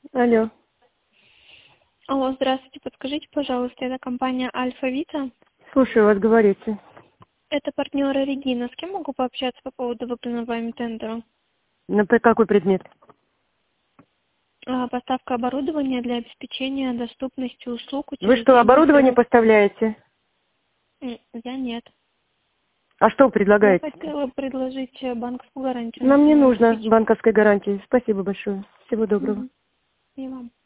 Алло. Алло, здравствуйте. Подскажите, пожалуйста, это компания Альфа-Вита. Слушаю вас, говорите. Это партнеры Регина. С кем могу пообщаться по поводу выполненного вами тендера? На какой предмет? Поставка оборудования для обеспечения доступности услуг Вы что, учреждений. оборудование поставляете? Я нет. А что вы Я предлагаете? хотела предложить банковскую гарантию на Нам не свое нужно обеспечение. банковской гарантии. Спасибо большое. Всего доброго. И вам.